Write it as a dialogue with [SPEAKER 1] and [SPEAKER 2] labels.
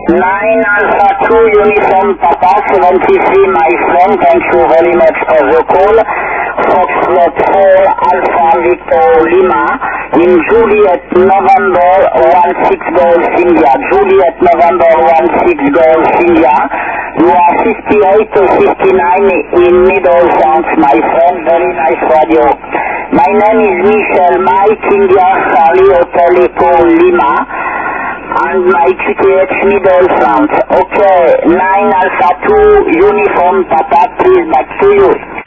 [SPEAKER 1] 9 Alpha 2 Uniform Papa 73, my friend, thank you very much for the call. Foxtrot 4 Alpha Victor Lima in Juliet November 16 Golf India. Juliet November 16 Golf India. You are 58 to 59 in Middle France, my friend, very nice radio. My name is Michel Mike India Charlie Hotel Echo Lima. And my QTH Middle France. Okay, 9 Alpha 2 Uniform Papa, please back to you.